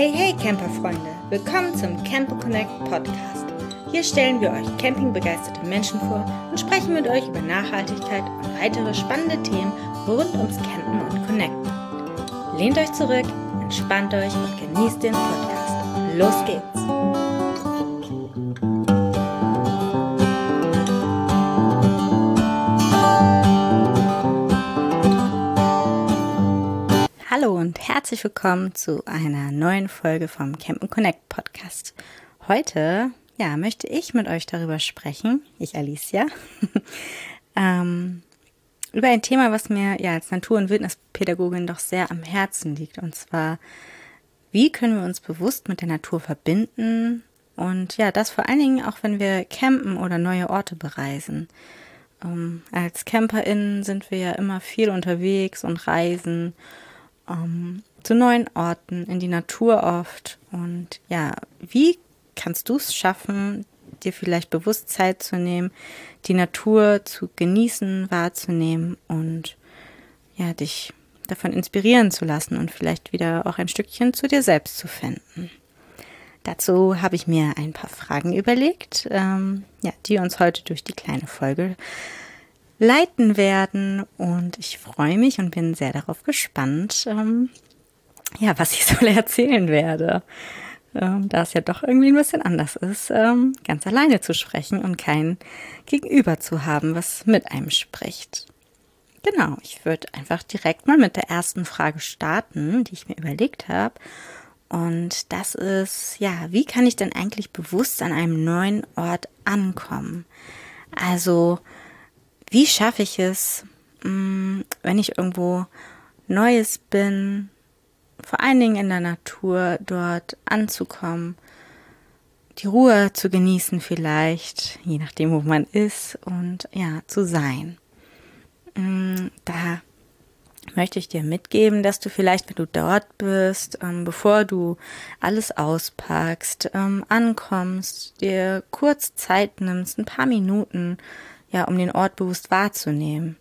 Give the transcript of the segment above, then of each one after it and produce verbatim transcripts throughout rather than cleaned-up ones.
Hey, hey Camperfreunde, willkommen zum Camper Connect Podcast. Hier stellen wir euch campingbegeisterte Menschen vor und sprechen mit euch über Nachhaltigkeit und weitere spannende Themen rund ums Campen und Connecten. Lehnt euch zurück, entspannt euch und genießt den Podcast. Los geht's! Hallo und herzlich willkommen zu einer neuen Folge vom Camp and Connect Podcast. Heute ja, möchte ich mit euch darüber sprechen, ich Alicia, ähm, über ein Thema, was mir ja als Natur- und Wildnispädagogin doch sehr am Herzen liegt. Und zwar, wie können wir uns bewusst mit der Natur verbinden und ja, das vor allen Dingen auch, wenn wir campen oder neue Orte bereisen. Ähm, als CamperInnen sind wir ja immer viel unterwegs und reisen Um, zu neuen Orten, in die Natur oft. Und ja, wie kannst du es schaffen, dir vielleicht bewusst Zeit zu nehmen, die Natur zu genießen, wahrzunehmen und ja, dich davon inspirieren zu lassen und vielleicht wieder auch ein Stückchen zu dir selbst zu finden. Dazu habe ich mir ein paar Fragen überlegt, ähm, ja, die uns heute durch die kleine Folge leiten werden, und ich freue mich und bin sehr darauf gespannt, ähm, ja, was ich so erzählen werde, ähm, da es ja doch irgendwie ein bisschen anders ist, ähm, ganz alleine zu sprechen und kein Gegenüber zu haben, was mit einem spricht. Genau, ich würde einfach direkt mal mit der ersten Frage starten, die ich mir überlegt habe, und das ist, ja, wie kann ich denn eigentlich bewusst an einem neuen Ort ankommen? Also, wie schaffe ich es, wenn ich irgendwo Neues bin, vor allen Dingen in der Natur, dort anzukommen, die Ruhe zu genießen vielleicht, je nachdem, wo man ist, und ja, zu sein. Da möchte ich dir mitgeben, dass du vielleicht, wenn du dort bist, bevor du alles auspackst, ankommst, dir kurz Zeit nimmst, ein paar Minuten, ja, um den Ort bewusst wahrzunehmen.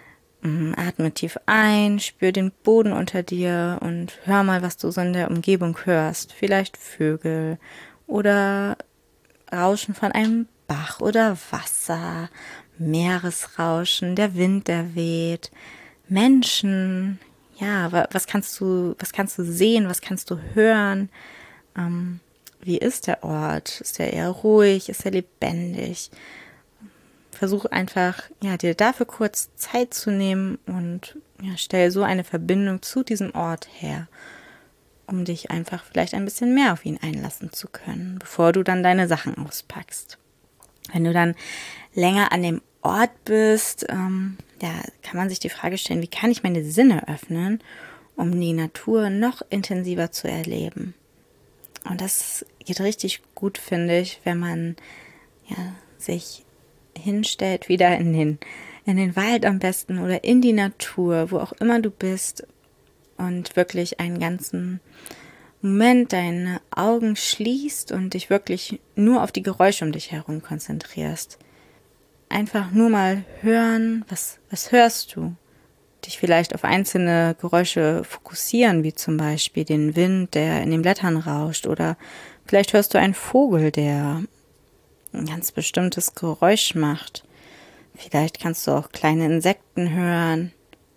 Atme tief ein, spür den Boden unter dir und hör mal, was du so in der Umgebung hörst. Vielleicht Vögel oder Rauschen von einem Bach oder Wasser, Meeresrauschen, der Wind, der weht, Menschen. Ja, was kannst du, was kannst du sehen, was kannst du hören? Ähm, wie ist der Ort? Ist er eher ruhig? Ist er lebendig? Versuch einfach, ja, dir dafür kurz Zeit zu nehmen und ja, stell so eine Verbindung zu diesem Ort her, um dich einfach vielleicht ein bisschen mehr auf ihn einlassen zu können, bevor du dann deine Sachen auspackst. Wenn du dann länger an dem Ort bist, ähm, ja, kann man sich die Frage stellen, wie kann ich meine Sinne öffnen, um die Natur noch intensiver zu erleben? Und das geht richtig gut, finde ich, wenn man ja, sich hinstellt, wieder in den, in den Wald am besten oder in die Natur, wo auch immer du bist, und wirklich einen ganzen Moment deine Augen schließt und dich wirklich nur auf die Geräusche um dich herum konzentrierst. Einfach nur mal hören, was, was hörst du? Dich vielleicht auf einzelne Geräusche fokussieren, wie zum Beispiel den Wind, der in den Blättern rauscht, oder vielleicht hörst du einen Vogel, der ein ganz bestimmtes Geräusch macht. Vielleicht kannst du auch kleine Insekten hören,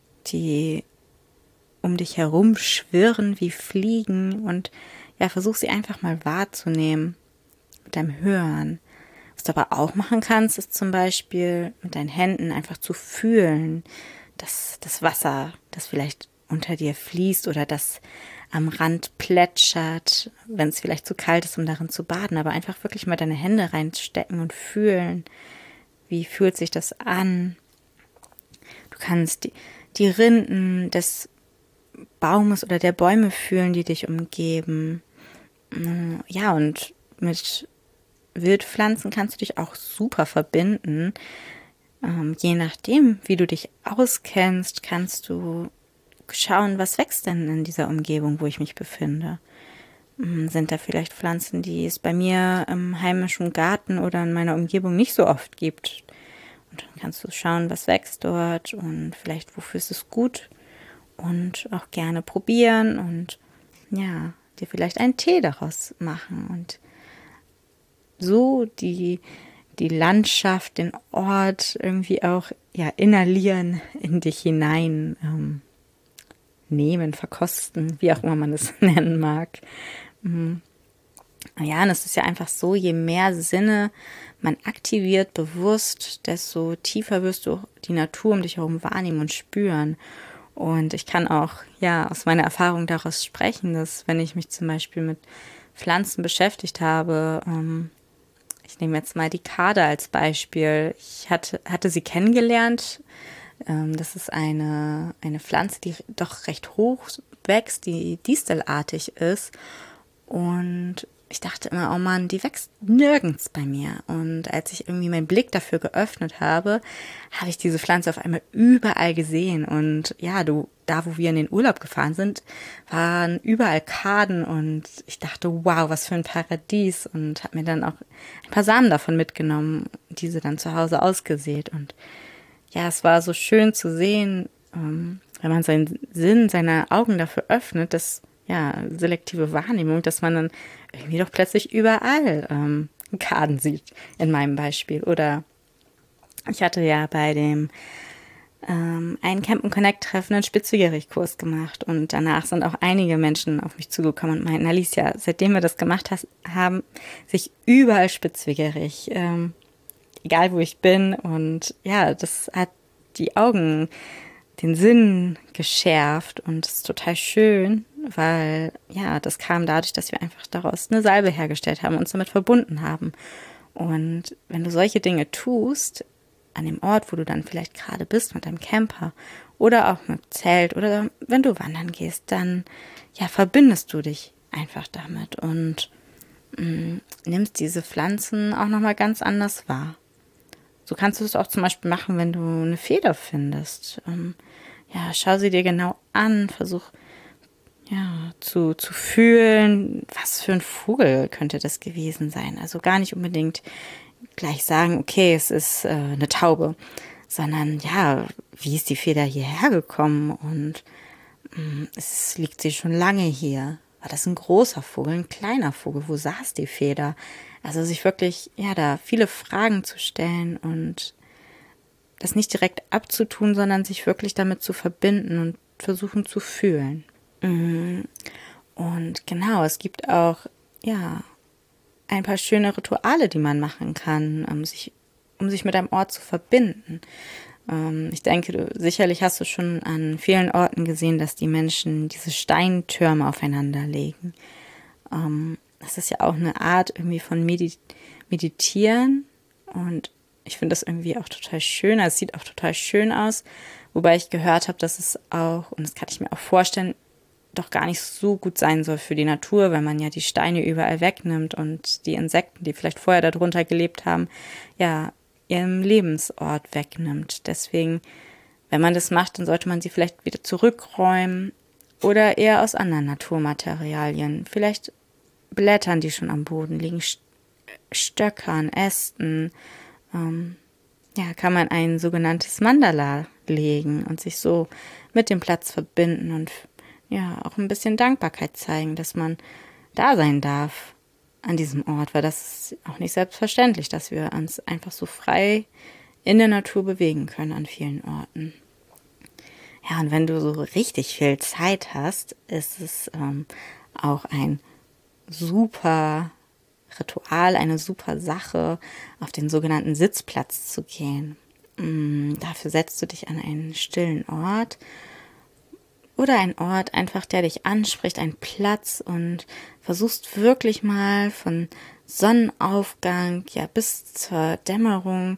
die um dich herum schwirren wie Fliegen, und ja, versuch sie einfach mal wahrzunehmen mit deinem Hören. Was du aber auch machen kannst, ist zum Beispiel mit deinen Händen einfach zu fühlen, dass das Wasser, das vielleicht unter dir fließt oder das am Rand plätschert, wenn es vielleicht zu kalt ist, um darin zu baden, aber einfach wirklich mal deine Hände reinstecken und fühlen, wie fühlt sich das an. Du kannst die, die Rinden des Baumes oder der Bäume fühlen, die dich umgeben. Ja, und mit Wildpflanzen kannst du dich auch super verbinden. Ähm, je nachdem, wie du dich auskennst, kannst du schauen, was wächst denn in dieser Umgebung, wo ich mich befinde. Sind da vielleicht Pflanzen, die es bei mir im heimischen Garten oder in meiner Umgebung nicht so oft gibt? Und dann kannst du schauen, was wächst dort und vielleicht wofür ist es gut, und auch gerne probieren und ja, dir vielleicht einen Tee daraus machen und so die, die Landschaft, den Ort irgendwie auch ja, inhalieren, in dich hinein ähm, nehmen, verkosten, wie auch immer man es nennen mag. Mhm. Ja, und es ist ja einfach so, je mehr Sinne man aktiviert, bewusst, desto tiefer wirst du die Natur um dich herum wahrnehmen und spüren. Und ich kann auch, ja, aus meiner Erfahrung daraus sprechen, dass wenn ich mich zum Beispiel mit Pflanzen beschäftigt habe, ähm, ich nehme jetzt mal die Kade als Beispiel. Ich hatte, hatte sie kennengelernt. Ähm, das ist eine, eine Pflanze, die doch recht hoch wächst, die distelartig ist. Und ich dachte immer, oh Mann, die wächst nirgends bei mir. Und als ich irgendwie meinen Blick dafür geöffnet habe, habe ich diese Pflanze auf einmal überall gesehen. Und ja, du, da wo wir in den Urlaub gefahren sind, waren überall Kaden. Und ich dachte, wow, was für ein Paradies. Und habe mir dann auch ein paar Samen davon mitgenommen, diese dann zu Hause ausgesät. Und ja, es war so schön zu sehen, ähm, wenn man seinen Sinn, seine Augen dafür öffnet, dass ja, selektive Wahrnehmung, dass man dann irgendwie doch plötzlich überall ähm, Kaden sieht, in meinem Beispiel. Oder ich hatte ja bei dem ähm, einen Camp and Connect Treffen einen Spitzwegerich-Kurs gemacht und danach sind auch einige Menschen auf mich zugekommen und meinten, Alicia, seitdem wir das gemacht has, haben, sich überall Spitzwegerich, ähm, egal wo ich bin, und ja, das hat die Augen, den Sinn geschärft und das ist total schön, weil ja, das kam dadurch, dass wir einfach daraus eine Salbe hergestellt haben und uns damit verbunden haben. Und wenn du solche Dinge tust, an dem Ort, wo du dann vielleicht gerade bist mit deinem Camper oder auch mit Zelt oder wenn du wandern gehst, dann ja, verbindest du dich einfach damit und mh, nimmst diese Pflanzen auch nochmal ganz anders wahr. So kannst du es auch zum Beispiel machen, wenn du eine Feder findest. Ähm, ja, schau sie dir genau an, versuch ja, zu, zu fühlen, was für ein Vogel könnte das gewesen sein. Also gar nicht unbedingt gleich sagen, okay, es ist äh, eine Taube, sondern ja, wie ist die Feder hierher gekommen und mh, es liegt sie schon lange hier. War das ein großer Vogel, ein kleiner Vogel? Wo saß die Feder? Also sich wirklich, ja, da viele Fragen zu stellen und das nicht direkt abzutun, sondern sich wirklich damit zu verbinden und versuchen zu fühlen. Und genau, es gibt auch, ja, ein paar schöne Rituale, die man machen kann, um sich, um sich mit einem Ort zu verbinden. Ähm, ich denke, du, sicherlich hast du schon an vielen Orten gesehen, dass die Menschen diese Steintürme aufeinander legen. Ähm, das ist ja auch eine Art irgendwie von Medi- Meditieren und ich finde das irgendwie auch total schön. Also es sieht auch total schön aus, wobei ich gehört habe, dass es auch, und das kann ich mir auch vorstellen, doch gar nicht so gut sein soll für die Natur, wenn man ja die Steine überall wegnimmt und die Insekten, die vielleicht vorher darunter gelebt haben, ja, ihren Lebensort wegnimmt. Deswegen, wenn man das macht, dann sollte man sie vielleicht wieder zurückräumen oder eher aus anderen Naturmaterialien. Vielleicht Blättern, die schon am Boden liegen, Stöckern, Ästen. Ähm, ja, kann man ein sogenanntes Mandala legen und sich so mit dem Platz verbinden und ja, auch ein bisschen Dankbarkeit zeigen, dass man da sein darf an diesem Ort, weil das ist auch nicht selbstverständlich, dass wir uns einfach so frei in der Natur bewegen können an vielen Orten. Ja, und wenn du so richtig viel Zeit hast, ist es ähm, auch ein super Ritual, eine super Sache, auf den sogenannten Sitzplatz zu gehen. Mm, dafür setzt du dich an einen stillen Ort oder ein Ort einfach, der dich anspricht, ein Platz und versuchst wirklich mal von Sonnenaufgang ja bis zur Dämmerung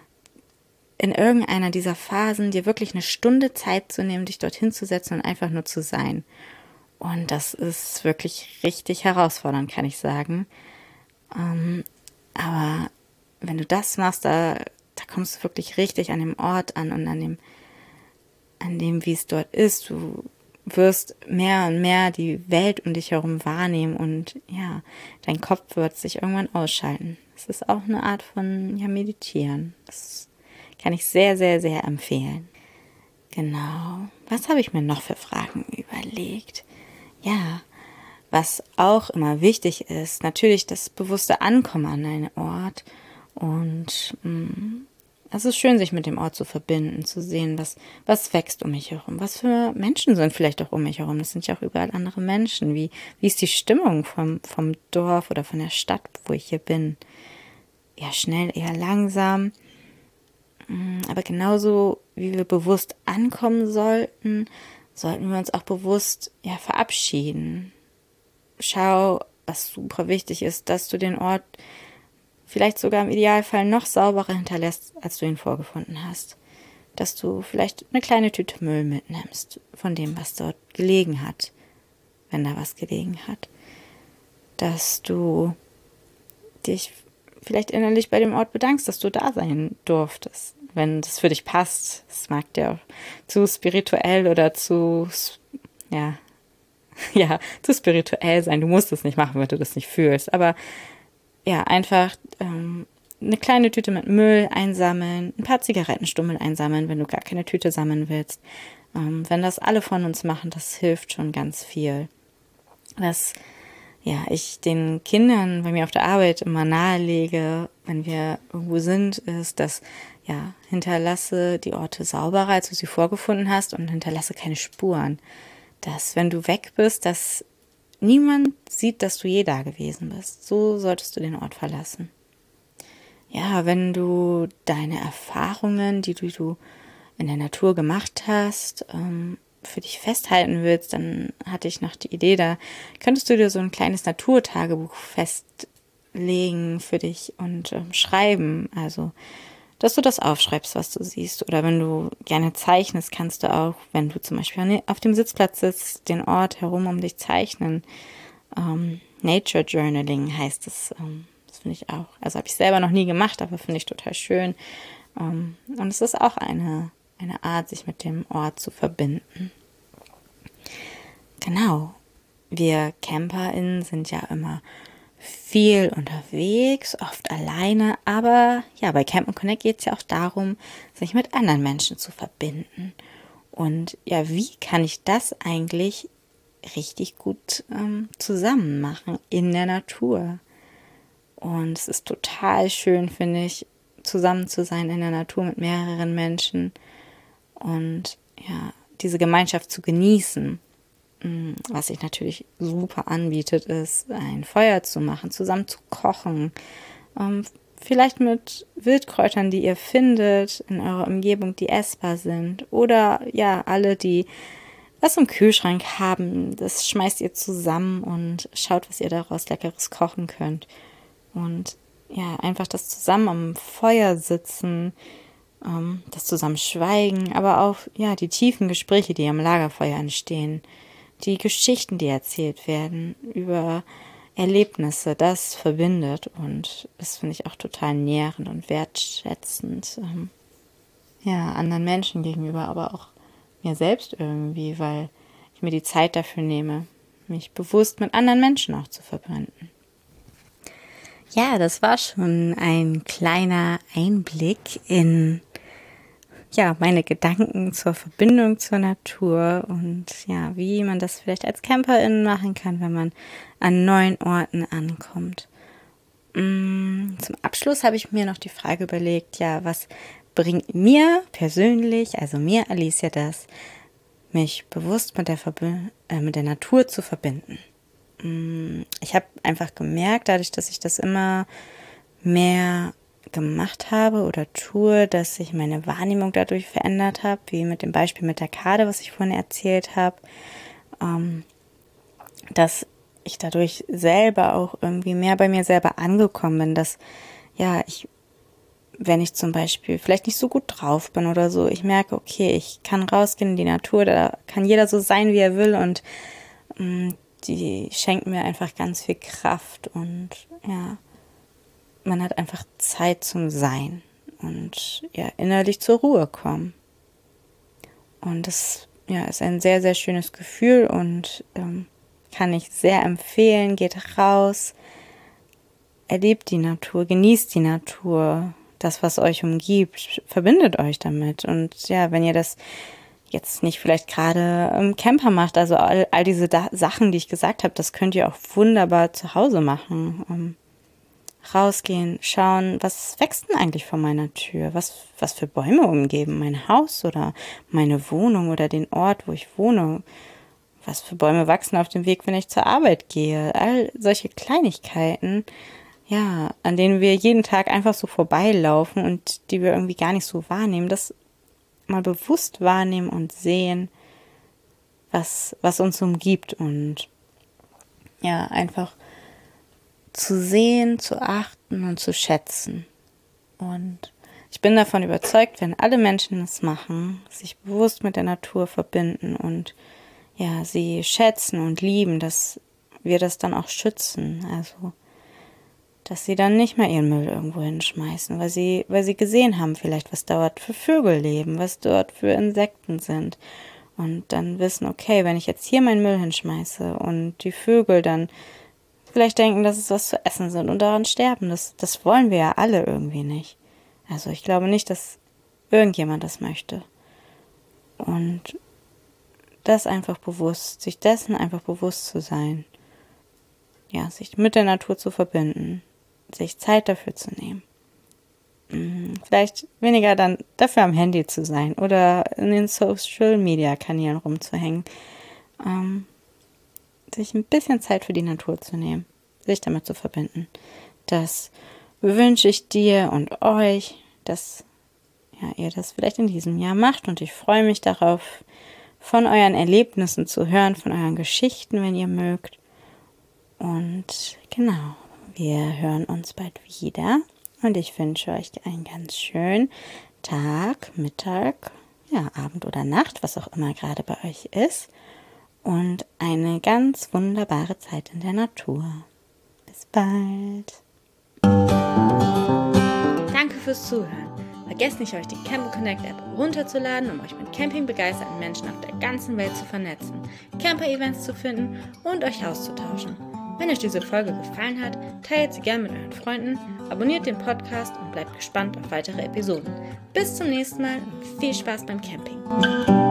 in irgendeiner dieser Phasen dir wirklich eine Stunde Zeit zu nehmen, dich dorthin zu setzen und einfach nur zu sein. Und das ist wirklich richtig herausfordernd, kann ich sagen. Ähm, aber wenn du das machst, da, da kommst du wirklich richtig an dem Ort an und an dem an dem, wie es dort ist. Du wirst mehr und mehr die Welt um dich herum wahrnehmen und ja, dein Kopf wird sich irgendwann ausschalten. Es ist auch eine Art von ja, Meditieren. Das kann ich sehr, sehr, sehr empfehlen. Genau. Was habe ich mir noch für Fragen überlegt? Ja, Was auch immer wichtig ist, natürlich das bewusste Ankommen an einen Ort. Und mh, es ist schön, sich mit dem Ort zu verbinden, zu sehen, was, was wächst um mich herum, was für Menschen sind vielleicht auch um mich herum. Das sind ja auch überall andere Menschen. Wie, wie ist die Stimmung vom, vom Dorf oder von der Stadt, wo ich hier bin? Eher schnell, eher langsam. Aber genauso wie wir bewusst ankommen sollten, sollten wir uns auch bewusst ja, verabschieden. Schau, was super wichtig ist, dass du den Ort vielleicht sogar im Idealfall noch sauberer hinterlässt, als du ihn vorgefunden hast. Dass du vielleicht eine kleine Tüte Müll mitnimmst von dem, was dort gelegen hat, wenn da was gelegen hat. Dass du dich vielleicht innerlich bei dem Ort bedankst, dass du da sein durftest, wenn das für dich passt. Es mag dir auch zu spirituell oder zu, ja, ja, zu spirituell sein. Du musst es nicht machen, wenn du das nicht fühlst. Aber ja, einfach ähm, eine kleine Tüte mit Müll einsammeln, ein paar Zigarettenstummel einsammeln, wenn du gar keine Tüte sammeln willst. Ähm, wenn das alle von uns machen, das hilft schon ganz viel. Was ja, ich den Kindern bei mir auf der Arbeit immer nahelege, wenn wir irgendwo sind, ist, dass ja, hinterlasse die Orte sauberer, als du sie vorgefunden hast und hinterlasse keine Spuren. Dass, wenn du weg bist, dass niemand sieht, dass du je da gewesen bist. So solltest du den Ort verlassen. Ja, wenn du deine Erfahrungen, die du, du in der Natur gemacht hast, ähm, für dich festhalten willst, dann hatte ich noch die Idee, da könntest du dir so ein kleines Naturtagebuch festlegen für dich und ähm, schreiben. Also, dass du das aufschreibst, was du siehst. Oder wenn du gerne zeichnest, kannst du auch, wenn du zum Beispiel auf dem Sitzplatz sitzt, den Ort herum um dich zeichnen. Ähm, Nature Journaling heißt es. Ähm, das finde ich auch. Also habe ich selber noch nie gemacht, aber finde ich total schön. Ähm, und es ist auch eine, eine Art, sich mit dem Ort zu verbinden. Genau. Wir CamperInnen sind ja immer viel unterwegs, oft alleine, aber ja, bei Camp und Connect geht es ja auch darum, sich mit anderen Menschen zu verbinden. Und ja, wie kann ich das eigentlich richtig gut ähm, zusammen machen in der Natur? Und es ist total schön, finde ich, zusammen zu sein in der Natur mit mehreren Menschen und ja, diese Gemeinschaft zu genießen. Was sich natürlich super anbietet, ist, ein Feuer zu machen, zusammen zu kochen. Ähm, vielleicht mit Wildkräutern, die ihr findet in eurer Umgebung, die essbar sind. Oder ja, alle, die was im Kühlschrank haben, das schmeißt ihr zusammen und schaut, was ihr daraus Leckeres kochen könnt. Und ja, einfach das zusammen am Feuer sitzen, ähm, das zusammen schweigen, aber auch ja, die tiefen Gespräche, die am Lagerfeuer entstehen. Die Geschichten, die erzählt werden über Erlebnisse, das verbindet und das finde ich auch total nährend und wertschätzend, ähm, ja, anderen Menschen gegenüber, aber auch mir selbst irgendwie, weil ich mir die Zeit dafür nehme, mich bewusst mit anderen Menschen auch zu verbinden. Ja, das war schon ein kleiner Einblick in ja, meine Gedanken zur Verbindung zur Natur und ja, wie man das vielleicht als Camperin machen kann, wenn man an neuen Orten ankommt. Zum Abschluss habe ich mir noch die Frage überlegt, ja, was bringt mir persönlich, also mir, Alicia, das, mich bewusst mit der, Verbi- äh, mit der Natur zu verbinden. Ich habe einfach gemerkt, dadurch, dass ich das immer mehr gemacht habe oder tue, dass sich meine Wahrnehmung dadurch verändert habe, wie mit dem Beispiel mit der Karte, was ich vorhin erzählt habe, ähm, dass ich dadurch selber auch irgendwie mehr bei mir selber angekommen bin, dass ja, ich, wenn ich zum Beispiel vielleicht nicht so gut drauf bin oder so, ich merke, okay, ich kann rausgehen in die Natur, da kann jeder so sein, wie er will und ähm, die schenkt mir einfach ganz viel Kraft und ja, man hat einfach Zeit zum Sein und ja, innerlich zur Ruhe kommen. Und das ja, ist ein sehr, sehr schönes Gefühl und ähm, kann ich sehr empfehlen. Geht raus, erlebt die Natur, genießt die Natur, das, was euch umgibt, verbindet euch damit. Und ja, wenn ihr das jetzt nicht vielleicht gerade ähm, Camper macht. Also all, all diese da- Sachen, die ich gesagt habe, das könnt ihr auch wunderbar zu Hause machen. Um, rausgehen, schauen, was wächst denn eigentlich vor meiner Tür? Was, was für Bäume umgeben mein Haus oder meine Wohnung oder den Ort, wo ich wohne? Was für Bäume wachsen auf dem Weg, wenn ich zur Arbeit gehe? All solche Kleinigkeiten, ja, an denen wir jeden Tag einfach so vorbeilaufen und die wir irgendwie gar nicht so wahrnehmen, das mal bewusst wahrnehmen und sehen, was, was uns umgibt und ja, einfach zu sehen, zu achten und zu schätzen. Und ich bin davon überzeugt, wenn alle Menschen es machen, sich bewusst mit der Natur verbinden und ja, sie schätzen und lieben, dass wir das dann auch schützen. Also, dass sie dann nicht mehr ihren Müll irgendwo hinschmeißen, weil sie, weil sie gesehen haben vielleicht, was dort für Vögel leben, was dort für Insekten sind. Und dann wissen, okay, wenn ich jetzt hier meinen Müll hinschmeiße und die Vögel dann vielleicht denken, dass es was zu essen sind und daran sterben. Das, das wollen wir ja alle irgendwie nicht. Also ich glaube nicht, dass irgendjemand das möchte. Und das einfach bewusst, sich dessen einfach bewusst zu sein. Ja, sich mit der Natur zu verbinden. Sich Zeit dafür zu nehmen. Vielleicht weniger dann dafür am Handy zu sein oder in den Social-Media-Kanälen rumzuhängen. Ähm, sich ein bisschen Zeit für die Natur zu nehmen, sich damit zu verbinden. Das wünsche ich dir und euch, dass ja, ihr das vielleicht in diesem Jahr macht und ich freue mich darauf, von euren Erlebnissen zu hören, von euren Geschichten, wenn ihr mögt. Und genau, wir hören uns bald wieder und ich wünsche euch einen ganz schönen Tag, Mittag, ja, Abend oder Nacht, was auch immer gerade bei euch ist. Und eine ganz wunderbare Zeit in der Natur. Bis bald. Danke fürs Zuhören. Vergesst nicht, euch die Camping Connect App runterzuladen, um euch mit campingbegeisterten Menschen auf der ganzen Welt zu vernetzen, Camper-Events zu finden und euch auszutauschen. Wenn euch diese Folge gefallen hat, teilt sie gerne mit euren Freunden, abonniert den Podcast und bleibt gespannt auf weitere Episoden. Bis zum nächsten Mal und viel Spaß beim Camping.